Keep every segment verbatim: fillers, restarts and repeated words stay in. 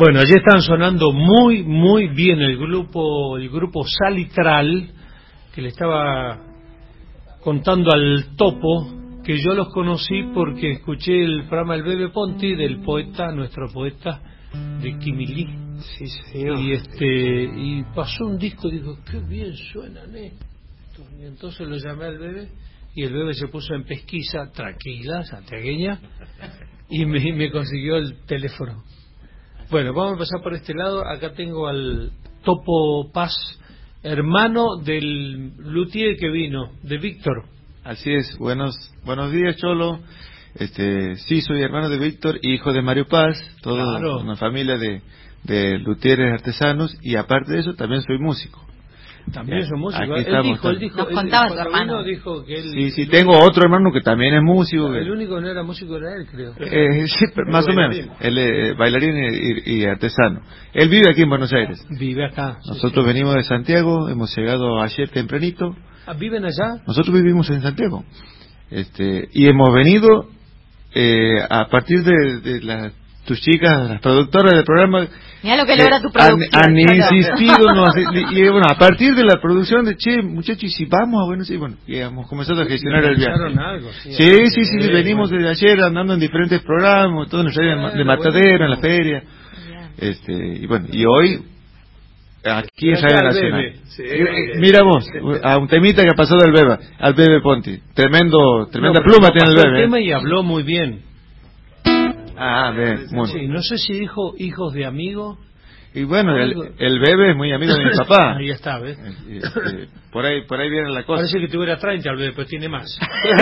Bueno, allí están sonando muy, muy bien el grupo, el grupo Salitral, que le estaba contando al Topo que yo los conocí porque escuché el programa El Bebe Ponti del poeta, nuestro poeta de Quimilí. Sí, señor. Y este y pasó un disco y dijo, qué bien suenan estos. Y entonces lo llamé al Bebe y el Bebe se puso en pesquisa, tranquila, santiagueña, y me, me consiguió el teléfono. Bueno, vamos a empezar por este lado. Acá tengo al Topo Paz, hermano del luthier que vino, de Víctor. Así es, buenos buenos días, Cholo. Este, sí, soy hermano de Víctor, hijo de Mario Paz, toda Claro. una familia de, de luthieres artesanos, y aparte de eso también soy músico. También soy músico. Aquí Él estamos, dijo, él dijo, Nos él, contaba cuando tu hermano. vino dijo que él, Sí, sí, tengo otro hermano que también es músico. el único que no era músico era él, creo. Eh, sí, pero más o menos. Él es bailarín y, y artesano. Él vive aquí en Buenos Aires. Vive acá. Nosotros sí, sí. venimos de Santiago, hemos llegado ayer tempranito. Ah, ¿viven allá? Nosotros vivimos en Santiago. Este, y hemos venido eh, a partir de, de la, tus chicas, las productoras del programa. Mira lo que eh, logra tu han, producción. han Cholo. insistido, nos, y, y bueno, a partir de la producción de che, muchachos, y si vamos a Buenos Aires, bueno, y hemos comenzado a gestionar el viaje. Algo, sí, Sí, algo, sí, sí, sí, eh, venimos bueno. desde ayer andando en diferentes programas, todo en el radio Bueno, de Matadero, en la bueno. feria. Este, y bueno, y hoy aquí en Acá Radio al Nacional. Bebe. Sí, Eh, Mira vos, a un temita que ha pasado del Beba, al Bebe Ponti. Tremendo, tremenda No, pluma pero tiene el pasó Bebe. tema ¿eh? y habló muy bien. Ah, bien, muy Sí, no sé si dijo hijos de amigo. Y bueno, el, el Bebe es muy amigo de mi papá. Ahí está, ¿ves? Este, por ahí, por ahí viene la cosa. Parece que tuviera treinta al Bebe, pues tiene más.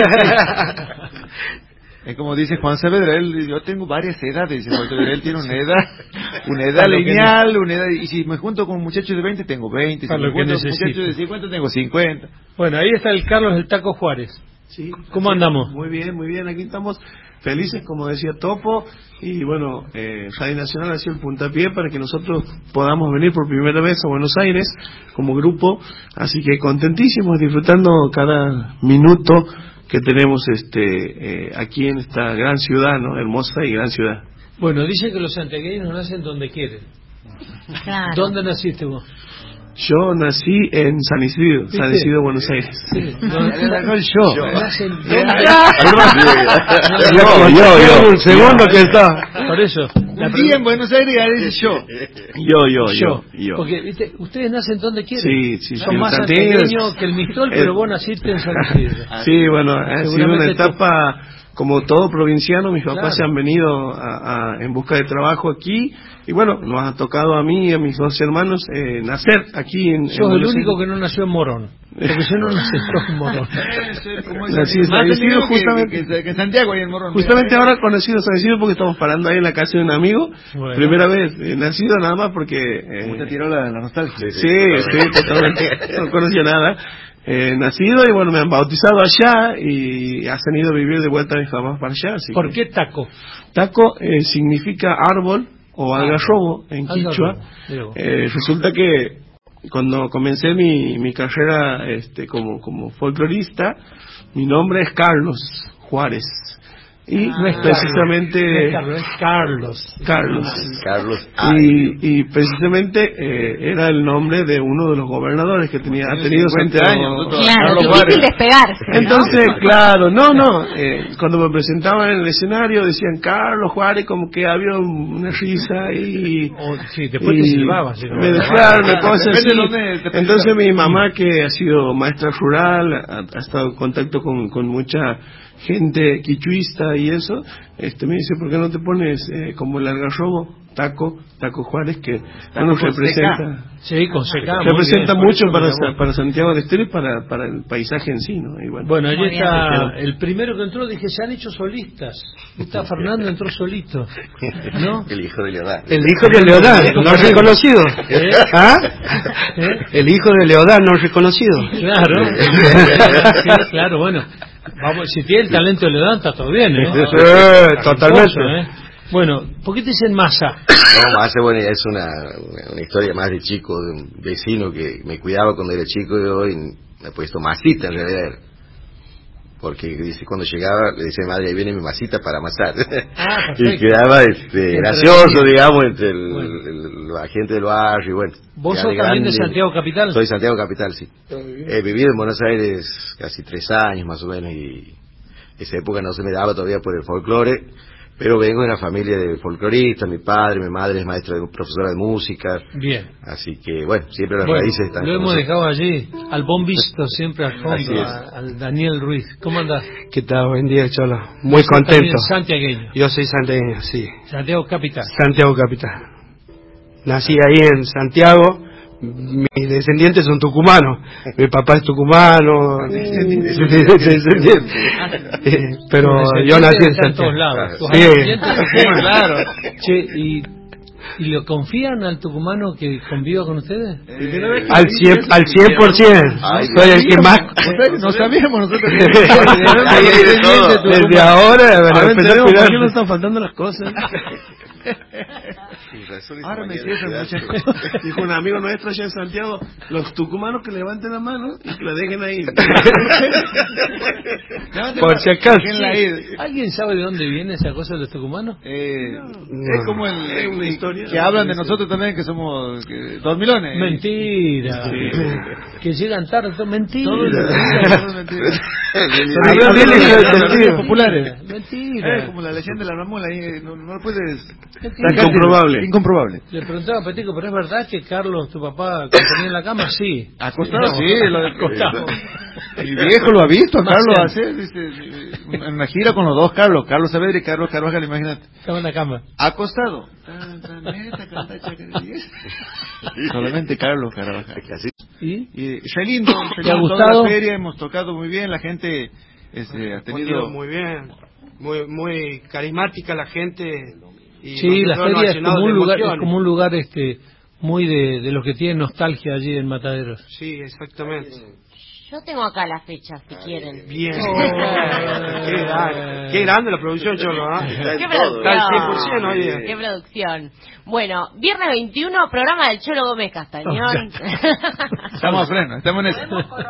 Es como dice Juan Saavedra, él, yo tengo varias edades, dice Juan Saavedra, él tiene una edad, una edad Para lo que lineal, una edad, y si me junto con muchachos de veinte tengo veinte, si Para me lo que junto con necesito. muchachos de cincuenta tengo cincuenta. Bueno, ahí está el Carlos del Taco Juárez. Sí, ¿Cómo sí, andamos? Muy bien, muy bien. Aquí estamos felices, como decía Topo. Y bueno, eh, Radio Nacional ha sido el puntapié para que nosotros podamos venir por primera vez a Buenos Aires como grupo. Así que contentísimos, disfrutando cada minuto que tenemos este eh, aquí en esta gran ciudad, ¿no? Hermosa y gran ciudad. Bueno, dicen que los santiagueños nacen donde quieren. Claro. ¿Dónde naciste vos? Yo nací en San Isidro, ¿Viste? San Isidro, Buenos Aires. Sí, No, no, yo. nacen donde... Yo, yo, yo. Un segundo que está. Por eso. La Un día en Buenos Aires ya dice yo. Yo, yo, yo, yo. Porque, viste, ustedes nacen donde quieren. Sí, sí, Son sí, más santiagueños. santiagueños que el Mistol, Eh, pero vos naciste en San Isidro. Sí, bueno, ha sido una Seguramente tú- etapa, como todo provinciano, mis papás Claro. se han venido a, a, en busca de trabajo aquí, y bueno, nos ha tocado a mí y a mis dos hermanos eh, nacer aquí en, en Sos el Buenos único Aires. que no nació en Morón. Porque yo no nací en Morón. Nací en San Isidro, justamente. Que, que en Santiago y en Morón. Justamente ahora conocido San Isidro porque estamos parando ahí en la casa de un amigo. Bueno. Primera vez, eh, nacido nada más porque... Eh, ¿Cómo te tiró la, la nostalgia? Sí, sí, totalmente. No conocía nada. Eh, nacido y bueno, me han bautizado allá y hacen ido a vivir de vuelta a mis papás para allá. Así ¿Por que- qué taco? Taco eh, significa árbol o algarrobo en quichua. Algarrobo, digo. Eh, resulta que cuando comencé mi, mi carrera este, como, como folclorista, mi nombre es Carlos Juárez. Y No es precisamente... Carlos, es Carlos. Carlos. Carlos. Y, y precisamente eh, era el nombre de uno de los gobernadores que tenía ha tenido cincuenta Santiago. años, doctor. Claro, Carlos difícil Juárez. despegarse, ¿no? Entonces, claro, no, no. Eh, cuando me presentaban en el escenario decían Carlos Juárez, como que había un- una risa y. O, sí, después te y silbabas. si no- me dejaron una cosa así. Depende de dónde te Entonces mi presentaban. mamá, que ha sido maestra rural, ha, ha estado en contacto con, con mucha gente quichuista y eso, este me dice, ¿por qué no te pones eh, como el algarrobo, taco, taco Juárez, que nos con representa? Sí, con seca. muy Representa bien, por mucho eso para, me llamó. para Santiago del Estero y para, para el paisaje en sí, ¿no? Y bueno, Bueno, allí Muy bien. está el primero que entró, dije, se han hecho solistas. Está Fernando, entró solito. ¿No? El hijo de Leonardo. El hijo de Leodán, no reconocido. ¿Eh? ¿Ah? ¿Eh? El hijo de Leodán, no reconocido. Claro. Sí, claro, bueno. Vamos, si tiene el talento de Leodán, está todo bien, ¿eh? Sí, totalmente. ¿eh? Bueno, ¿por qué te dicen masa? No, más bueno, es una, una, una historia más de chico, de un vecino que me cuidaba cuando era chico y hoy me ha puesto masita en realidad. porque dice, cuando llegaba, le decía, madre, ahí viene mi masita para amasar. Ah, y quedaba este, gracioso, digamos, entre el, bueno. el, la gente del barrio, y bueno. ¿Vos ya sos de también grande, de Santiago Capital? Soy Santiago Capital, sí. He vivido en Buenos Aires casi tres años más o menos, y esa época no se me daba todavía por el folclore, pero vengo de una familia de folcloristas, mi padre, mi madre es maestra, de, profesora de música. Bien. Así que, bueno, siempre las Bueno, raíces están lo con hemos nosotros. dejado allí, al bombista siempre al Así fondo, es. a- al Daniel Ruiz. ¿Cómo andás? ¿Qué tal? Buen día, Cholo. Muy Vos sos también contento. santiagueño, Yo soy santiagueño, sí. Santiago Capital. Santiago Capital. Nací ahí en Santiago. Mis descendientes son tucumanos. Mi papá es tucumano. Descendiente. Eh, Pero Tus yo nací en descendientes están en todos Santiago. lados. Tus Sí. descendientes están- claro. Che, ¿y, ¿y lo confían al tucumano que conviva con ustedes? Al cien, al cien por ciento. Ay, Soy el que más. No sabíamos nosotros. Ahí viene todo. Desde ahora, Ahora bueno, empecé a entendemos por cuidar. qué nos están faltando las cosas. Ahora me cierran muchas cosas. Dijo un amigo nuestro allá en Santiago, los tucumanos que levanten la mano y que la dejen ahí. Por si acaso. ¿Alguien sabe de dónde viene esa cosa de los tucumanos? Eh, No. Es como el, Es una historia. que hablan de nosotros también, que somos que, dormilones. Mentira. Que llegan tarde, todo mentira. Todo es mentira, todo es mentira. Ahí Hablan de viene los el sentido. populares. Mentira. Eh, como la leyenda de la Ramula, ahí no, no lo puedes Mentira. sacar. Incomprobable. Incomprobable. Le preguntaba a Petico, ¿pero es verdad que Carlos, tu papá, componía en la cama? Sí. Acostado, No, sí, lo de acostado. Mi viejo lo ha visto a Carlos Marciano. hacer, dice, en una gira con los dos Carlos, Carlos Saavedra y Carlos Carvajal, imagínate. Estaba en la cama. Acostado. Tan, tan, neta, canta, chacarilla. Solamente Carlos Carvajal. Así. ¿Y? Y re lindo, re ¿Te ha lindo toda gustado? la feria, hemos tocado muy bien, la gente este, ha Respondido tenido... muy bien, muy muy carismática la gente. Y Sí, la nosotros nos feria es llenamos como un de lugar, es emociones. como un lugar este muy de, de los que tienen nostalgia allí en Mataderos. Sí, exactamente. Yo tengo acá la fecha, si quieren. Bien. Oh. Qué, grande, qué grande la producción, Cholo, ¿ah? Está en ¿Qué todo, producción? Está al cien por ciento hoy día. ¿Qué producción? Bueno, viernes veintiuno, programa del Cholo Gómez Castañón. Estamos a freno, estamos en eso.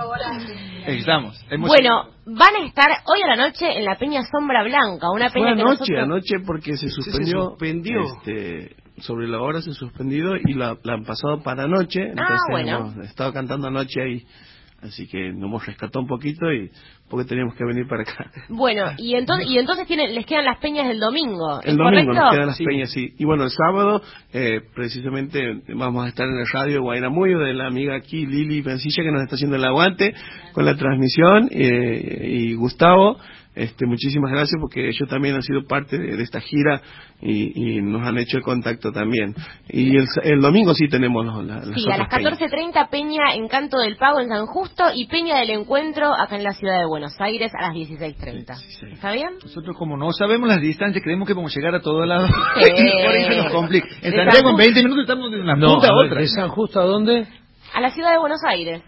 Estamos. Hemos- Bueno, van a estar hoy a la noche en la Peña Sombra Blanca, una Fue peña que anoche, nosotros... anoche porque se suspendió. suspendió. Este, sobre la hora se suspendió y la, la han pasado para anoche. Entonces bueno. hemos estado cantando anoche ahí. Así que nos hemos rescatado un poquito y porque teníamos que venir para acá. Bueno, y entonces y entonces tienen, les quedan las peñas del domingo, ¿es El domingo correcto? nos quedan las Sí. peñas, sí. Y bueno, el sábado, eh, precisamente, vamos a estar en el radio de Guairamuyo de la amiga aquí, Lili Pencilla, que nos está haciendo el aguante con la transmisión, eh, y Gustavo, este, muchísimas gracias porque ellos también han sido parte de, de esta gira y, y nos han hecho el contacto también. Y el, el domingo sí tenemos los, la- las Sí, a otras las peñas. catorce treinta Peña Encanto del Pago en San Justo y Peña del Encuentro acá en la ciudad de Buenos Aires a las dieciséis treinta. dieciséis. ¿Está bien? Nosotros como no sabemos las distancias, creemos que vamos a llegar a todos lados. Sí. Por eso nos complica. En De Santiago en San veinte minutos estamos de una No, punta a a ver, otra. ¿de San Justo a dónde? A la ciudad de Buenos Aires.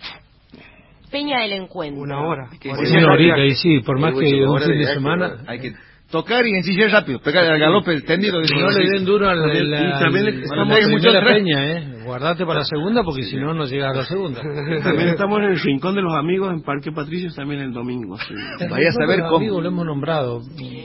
Peña del Encuentro. Una hora. Que Hora sí, y Sí, media. ahorita, y sí, por más Hay que ocho un horas fin de de viaje, semana... ¿no? Hay que tocar y ensillar rápido, pegar al galope tendido. Que no le den duro a la, También- la, y también la- estamos la en mucho primera atrás. peña, ¿eh? Guardate para la segunda porque si no, no llegas a la segunda. También estamos en el Rincón de los Amigos en Parque Patricios también el domingo. Sí, Vaya a saber Los cómo. amigos lo hemos nombrado.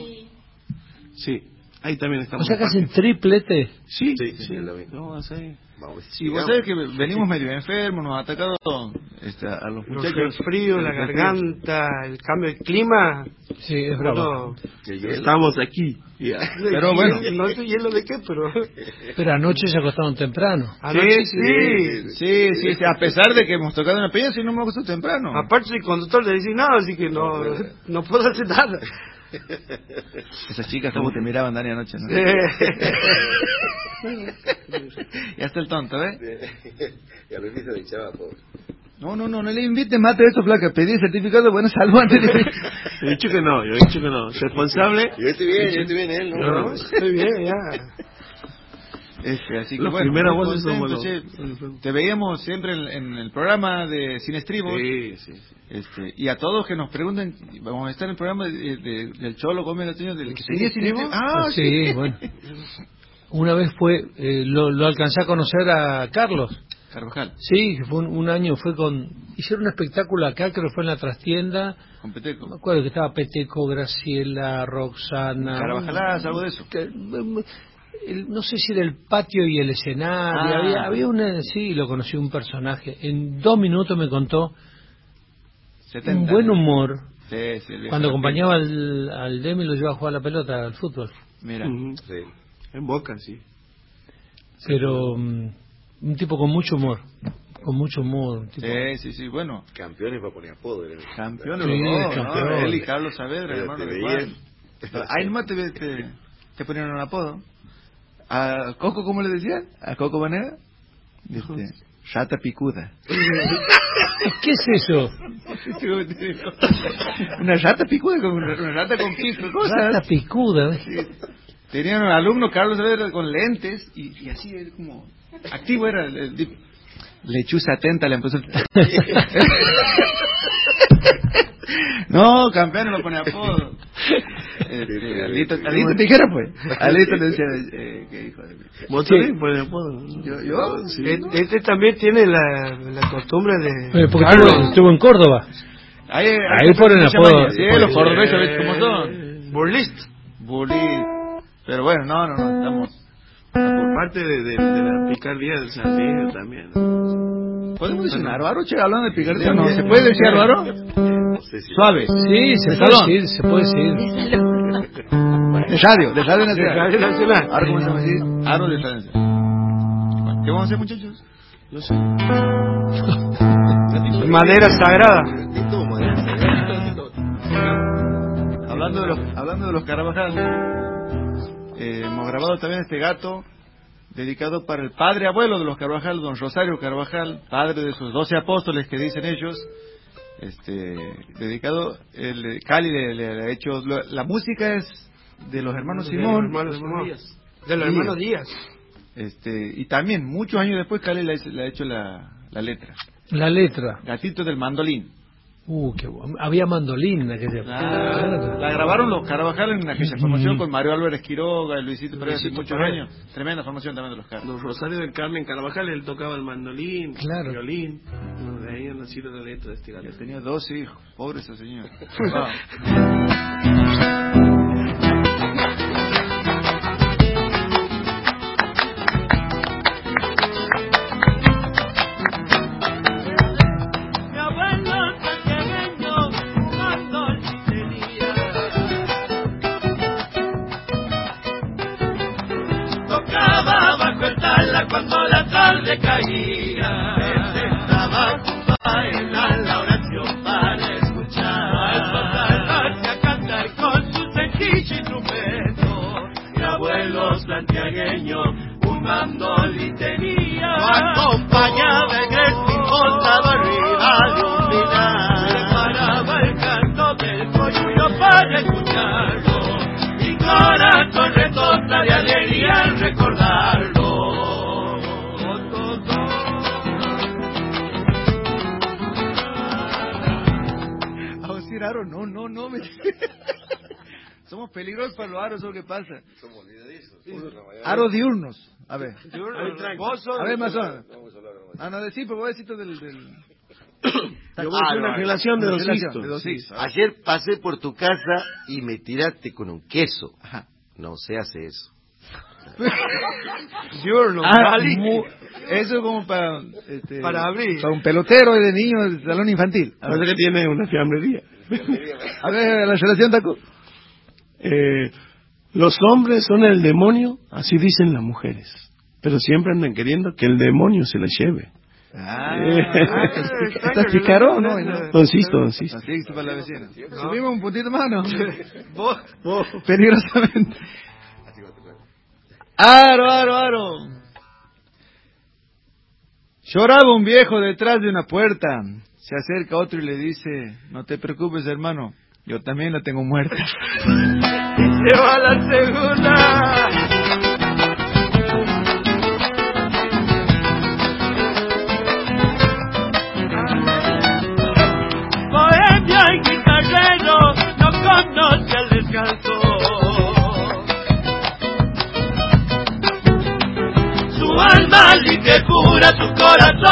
sí, ahí también O estamos. sea que en Parque. hacen triplete. Sí, Sí, sí, sí, el domingo. no, va a ser- Vamos, Y vos sabés que venimos medio enfermos, nos ha atacado este, a los Los muchachos. fríos, la garganta, el cambio de clima. Sí, es bravo. todo. el hielo. Estamos aquí. Pero bueno. No sé hielo de qué, pero... Pero anoche se acostaron temprano. Anoche sí, sí. Sí, sí, sí, a pesar de que hemos tocado en la peña, sí no me gustó temprano. Aparte el conductor le dice nada, así que no, no puedo hacer nada. Esas chicas como te miraban, Dani, anoche, ¿no? Ya está el tonto, ¿eh? Y a Luis de Chava, pobre. No, no, no, no le invites mate esto, flaca. Pedí el certificado de buena salud antes de... He dicho que no, yo he dicho que no. Responsable. Yo estoy bien, yo estoy bien, él, ¿no? No, Estoy bien, ya. Este, así que Los bueno, primeros muy voces somos contento, los- che. Te veíamos siempre en, en el programa de Sin Estribos. Sí, sí, sí. Este, y a todos que nos pregunten, vamos a estar en el programa de, de- del Cholo Gómez Latino, del que tenía Sin Estribos. Ah, sí. Sí, bueno. Una vez fue, eh, lo, lo alcancé a conocer a Carlos Carvajal. Sí, fue un, un año, fue con... Hicieron un espectáculo acá, creo que fue en la trastienda. Con Peteco. Me acuerdo que estaba Peteco, Graciela, Roxana... Carvajalás, algo de eso. Que, el, no sé si era el patio y el escenario. Ah. Había, había una... Sí, lo conocí un personaje. En dos minutos me contó setenta. un buen humor. Sí, sí, el Cuando viejo acompañaba al, al Demi lo llevaba a jugar a la pelota, al fútbol. Mira. Ujú. Sí. En Boca, sí. Pero um, un tipo con mucho humor. Con mucho humor. Un tipo... Sí, sí, sí, bueno. Campeones para poner apodo. Era. Campeón de Sí, los dos, campeón. ¿no? Él y Carlos Saavedra, Pero hermano te de veían. Juan. Ahí nomás te, te, te ponieron un apodo. A Coco, ¿cómo le decían? A Coco Banera. Este, rata picuda. ¿Qué es eso? Una rata picuda, con una, una rata con pico, cosas. Rata picuda. Sí. Tenían un alumno, Carlos Saavedra, con lentes y, y así era como activo era el, el, el lechuza atenta le empezó el... No, campeón lo pone apodo. Este, Alito, Alito Tijera, pues. Alito le decía, eh, qué hijo de... ¿Vos Sí. también pones apodo? ¿Yo? yo Sí. Este, este también tiene la, la costumbre de... Eh, porque Carlos. estuvo, estuvo en Córdoba. Ahí, Ahí ponen mucha apodo. maña. Sí, los cordobeses, ¿ves cómo son? Burlist. Bully. Pero bueno, no, no, no, estamos... Por parte de, de, de la picardía del Sardinio también. ¿Podemos decir Álvaro, che, hablando de picardía? ¿No se puede decir Álvaro? No sé si- Suave. Sí, se ¿De puede salón? decir, se puede decir. De radio, de radio nacional. De Radio Nacional. Ahora comenzamos a decir Aro de radio nacional. Bueno, ¿qué vamos a hacer, muchachos? No sé. Madera sagrada. De todo, madera sagrada. Hablando de los, hablando de los Carvajal, eh, hemos grabado también este gato dedicado para el padre abuelo de los Carvajal, don Rosario Carvajal, padre de esos doce apóstoles que dicen ellos. Este, dedicado, el Cali le, le- le ha hecho, la, la música es de los hermanos De los Simón, hermanos Simón. De los Díaz. hermanos Díaz. este, y también muchos años después Cali le, ha- le ha hecho la, la letra, La letra. Gatito del Mandolín. Uh, qué bu- había mandolín en aquella época. La, la grabaron los Carvajal en aquella formación con Mario Álvarez Quiroga, Luisito Pérez hace Luisito muchos Pérez. años. Tremenda formación también de los Carvajal. Los Rosario del Carmen Carvajal, él tocaba el mandolín, Claro. el violín. Bueno, de ahí ha nacido la letra de este gato. Ya tenía dos hijos, pobre ese señor. Wow. Mi abuelo santiagueño mandolín tenía. Tocaba bajo el tala cuando la tarde caía. Él estaba junto a él a la oración para escuchar. Al soltarse a cantar con su sencillo instrumento. Mi abuelo santiagueño un mandolín tenía. Lo acompañaba en el pintado arriba de un pinar. Preparaba el canto del coyuyo para escucharlo. Mi corazón retorna de alegría al recordarlo. A decir Aro, no, no, no. Me... Somos peligrosos para los aros, eso es lo que pasa. Somos olvidadizos. Aros diurnos. A ver. Vos sos- A ver, más o menos. Vamos a hablar nomás. Ah, no, decir, pero voy a decirte del... del... Yo voy a hacer una relación de Una dos relación hijos. de dos hijos. Ayer pasé por tu casa y me tiraste con un queso. Ajá. No se hace eso. Diurno, Ah, Cali. mu- eso es como para... Este, Para abrir. Para un pelotero de niños del salón infantil. A Parece ver, que tiene una fiambrería. a ver la relación, Taco. Eh, los hombres son el demonio, así dicen las mujeres. Pero siempre andan queriendo que el demonio se las lleve. Ah, Eh. estás picaro, ¿no? Don Sisto, don Sisto. Así para la vecina. Subimos un puntito más, ¿no? Vos, vos. Peligrosamente. Aro, aro, aro. Lloraba un viejo detrás de una puerta. Se acerca otro y le dice, no te preocupes, hermano, yo también la tengo muerta. Lleva la segunda. Bohemia y guitarrero no conoce el descanso. Su alma limpia y pura, su corazón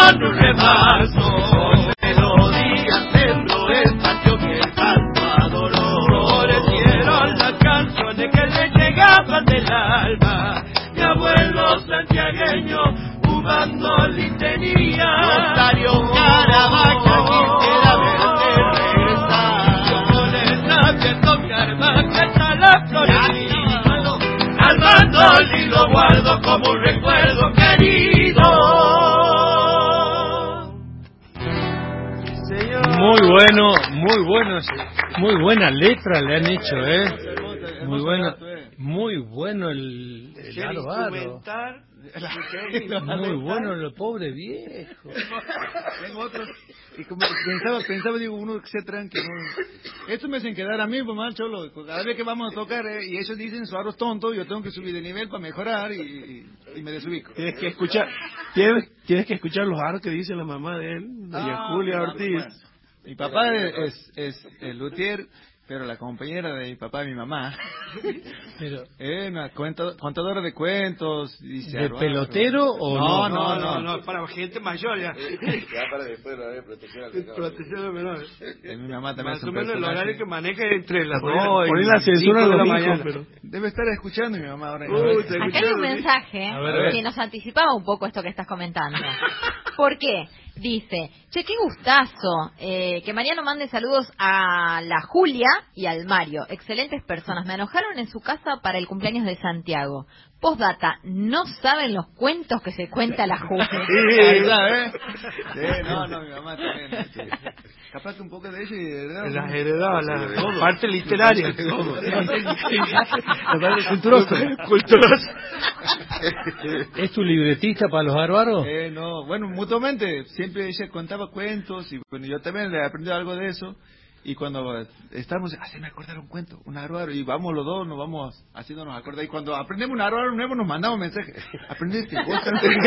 bueno, muy buena letra le han hecho, ¿eh? Muy bueno, muy bueno el, el aro, aro. Muy bueno el pobre viejo. Tengo otros. Y como pensaba, pensaba, digo, uno que se tranque. ¿No? Esto me hacen quedar a mí, pues mal cholo. Cada vez que vamos a tocar, eh, y ellos dicen su aro es tonto, yo tengo que subir de nivel para mejorar y, y, y me desubico. Tienes que escuchar, tienes, tienes que escuchar los aros que dice la mamá de él, doña Ah, Julia claro, Ortiz. bueno. Mi papá es, es, es el luthier, pero la compañera de mi papá y mi mamá. Pero, Eh, una cuenta, contadora de cuentos. Dice, ¿de aro, pelotero aro. o no? no? No, no, no. no, para gente mayor ya. Ya para después la de protección al menor. Protección de menores. Eh, mi mamá también Más es o un menos el personaje. horario que maneja entre las No, y poner la censura de cinco la de mañana. pero... Debe estar escuchando mi mamá ahora. Uy, te Acá hay escucharon, un ¿sí? mensaje A ver, a ver. que nos anticipaba un poco esto que estás comentando. ¿Por qué? Dice, che, qué gustazo, eh, que Mariano mande saludos a la Julia y al Mario. Excelentes personas. Me enojaron en su casa para el cumpleaños de Santiago. Postdata, no saben los cuentos que se cuenta la Julia. Sí, ahí está, ¿eh? Sí, no, no, mi mamá también. Este, capaz que un poco de ella y de verdad. Las heredaba, la Todo. parte literaria. Todo. La parte culturosa. Culturosa. ¿Es tu libretista para los bárbaros? Eh, no, bueno, mutuamente, siempre ella contaba cuentos y bueno, yo también le he aprendido algo de eso. Y cuando estamos, ah, se me acordar un cuento, un aro, y vamos los dos, nos vamos haciéndonos acordar. Y cuando aprendemos un aro nuevo, nos mandamos mensajes. ¿Aprendiste? ¿Vos?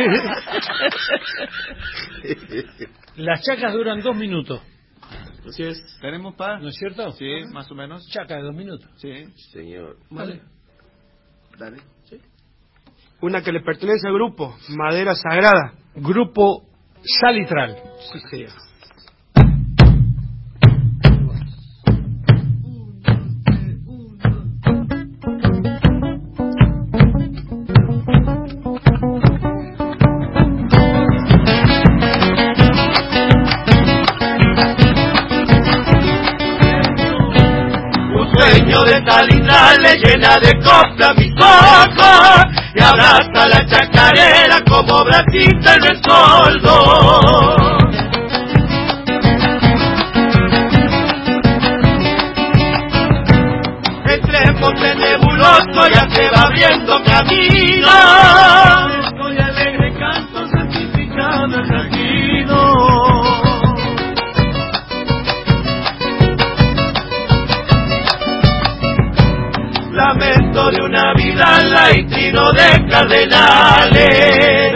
Las chacas duran dos minutos, Así es. ¿Tenemos pa? ¿no es cierto? Sí, más o menos. Chaca de dos minutos. Sí. Señor. Vale. Dale. Una que le pertenece al grupo, Madera Sagrada. Grupo Salitral. Sí, señor. De Salitral le llena de copla mis ojos y abraza la chacarera como bracita en el soldo. Entre monte nebuloso ya se va abriendo camino. Estoy alegre canto santificando el latido. Lamento de una vida laitrino de cardenales.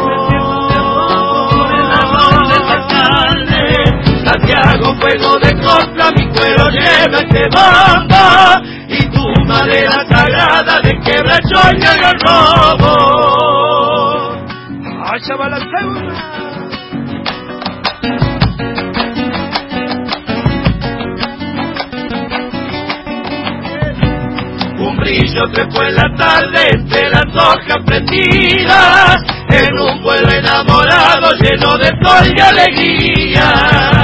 Por el amor de esa carne, Santiago, fuego de copla, mi cuero lleva este bombo. Y tu madera sagrada de quebrachoña y el robo. ¡Ay, chaval, un brillo trepó en la tarde entre las hojas prendidas, en un pueblo enamorado lleno de sol y alegría.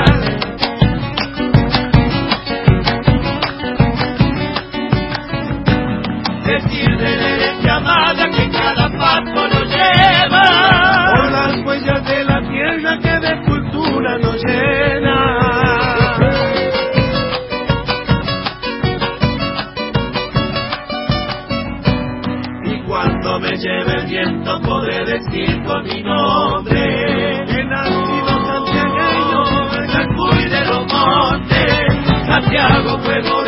Decir de la herencia amada que cada paso nos lleva, por las huellas de la tierra que de cultura nos llena. Cuando me lleve el viento podré decir con mi nombre, he nacido santiagueño, de Cancún y de los montes, Santiago, fuego